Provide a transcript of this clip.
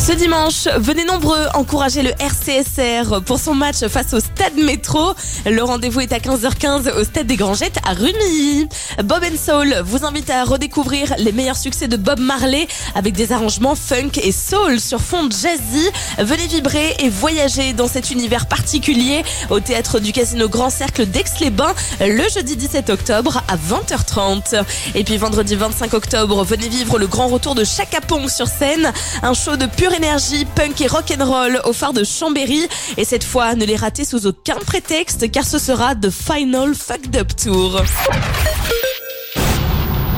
Ce dimanche, venez nombreux encourager le RCSR pour son match face au Stade Métro. Le rendez-vous est à 15h15 au Stade des Grangettes à Rumilly. Bob & Soul vous invite à redécouvrir les meilleurs succès de Bob Marley avec des arrangements funk et soul sur fond jazzy. Venez vibrer et voyager dans cet univers particulier au théâtre du Casino Grand Cercle d'Aix-les-Bains le jeudi 17 octobre à 20h30. Et puis vendredi 25 octobre, venez vivre le grand retour de Chaka Ponk sur scène. Un show de pure énergie, punk et rock'n'roll au phare de Chambéry. Et cette fois, ne les ratez sous aucun prétexte car ce sera The Final Fucked Up Tour.